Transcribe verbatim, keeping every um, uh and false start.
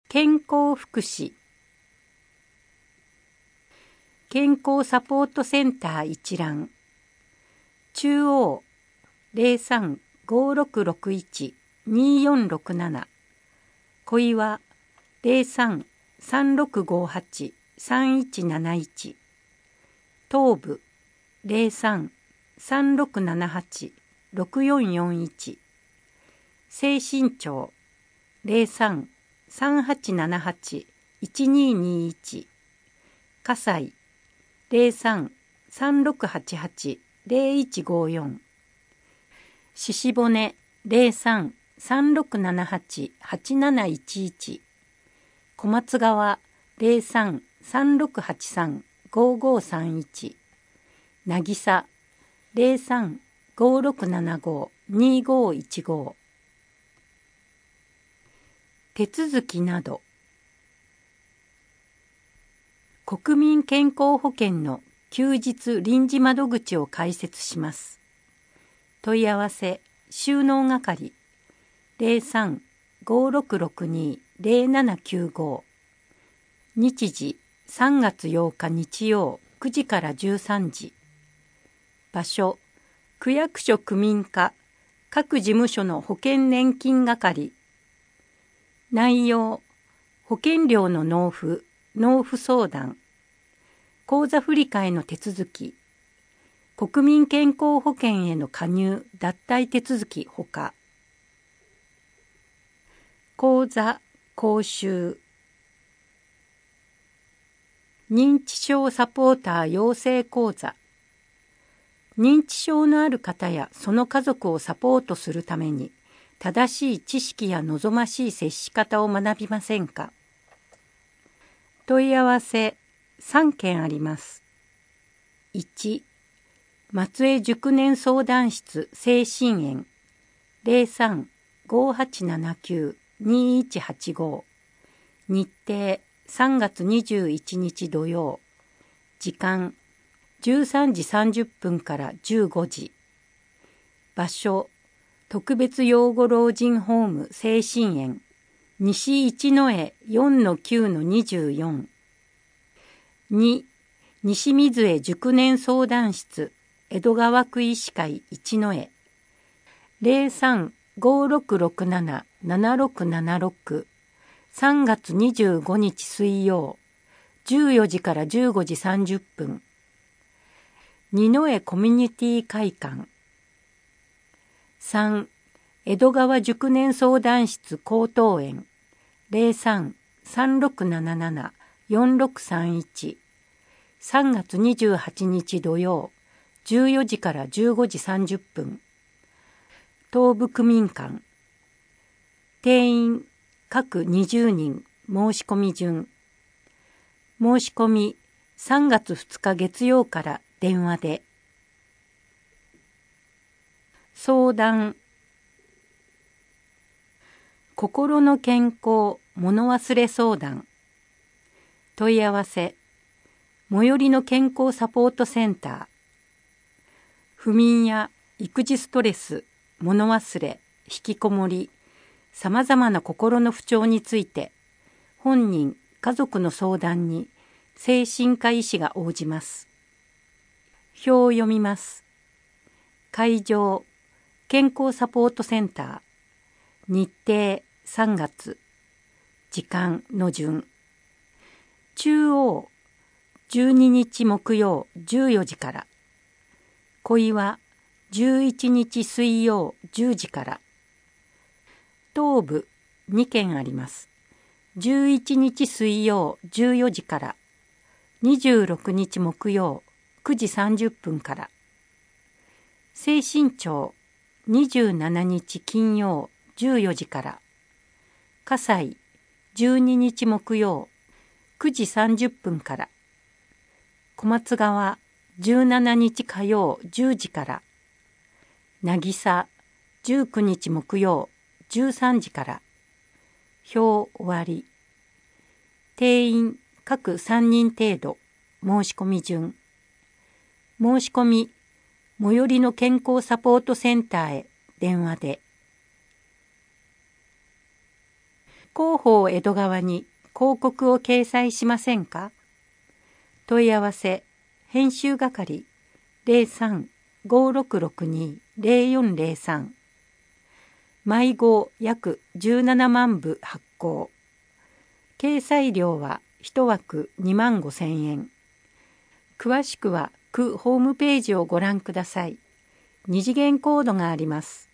健康福祉健康サポートセンター一覧中央 ゼロさん ごろくろくいち によんろくなな 小岩 ゼロさん さんろくごはち さんいちなないち 東部 ゼロさん さんろくななはち ろくよんよんいち 西新町 ゼロさん さんはちななはち いちににいち 葛西 ゼロさん さんろくはちはち ゼロいちごよん 鹿骨 ゼロさん さんろくななはち はちなないちいち 小松川 ゼロさん さんろくはちさん ごごさんいち 渚 ゼロさん ごろくななご にごいちご 手続きなど国民健康保険の休日臨時窓口を開設します。問い合わせ収納係 ゼロさん ごろくろくに ゼロななきゅうご 日時さんがつようか日曜くじからじゅうさんじ場所区役所区民課各事務所の保険年金係内容保険料の納付納付相談口座振替の手続き国民健康保険への加入脱退手続きほか講座講習認知症サポーター養成講座認知症のある方やその家族をサポートするために正しい知識や望ましい接し方を学びませんか。問い合わせさんけんあります。いち松江熟年相談室精神園 ゼロさん ごはちななきゅう にいちはちご 日程さんがつにじゅういちにち土曜時間じゅうさんじさんじゅっぷんからじゅうごじ場所特別養護老人ホーム精神園西一之江 よんのきゅうのにじゅうよん に西水江熟年相談室江戸川区医師会一之江 ゼロさん ごろくろくなな ななろくななろく さんがつにじゅうごにち水曜じゅうよじからじゅうごじさんじゅっぷん二之江コミュニティ会館さん江戸川熟年相談室高等園 ゼロさん さんろくなななな よんろくさんいち さんがつにじゅうはちにち土曜じゅうよじからじゅうごじさんじゅっぷん東部区民館定員各にじゅうにん申し込み順申し込みさんがつふつか月曜から電話で相談心の健康物忘れ相談問い合わせ最寄りの健康サポートセンター不眠や育児ストレス物忘れ引きこもりさまざまな心の不調について本人家族の相談に精神科医師が応じます。表を読みます。会場健康サポートセンター日程さんがつ時間の順中央じゅうににち木曜じゅうよじから小岩じゅういちにち水曜じゅうじから東部にけんあります。じゅういちにち水曜じゅうよじからにじゅうろくにち木曜くじさんじゅっぷんから西新町にじゅうしちにち金曜じゅうよじから葛西じゅうににち木曜くじさんじゅっぷんから小松川じゅうしちにち火曜じゅうじから渚じゅうくにち木曜じゅうさんじから表終わり定員各さんにん程度申し込み順申し込み最寄りの健康サポートセンターへ電話で広報江戸川に広告を掲載しませんか？問い合わせ編集係 ゼロさん ごろくろくに ゼロよんゼロさん。毎号約じゅうななまんぶ発行。掲載料は一枠にまんごせんえん。詳しくは区ホームページをご覧ください。二次元コードがあります。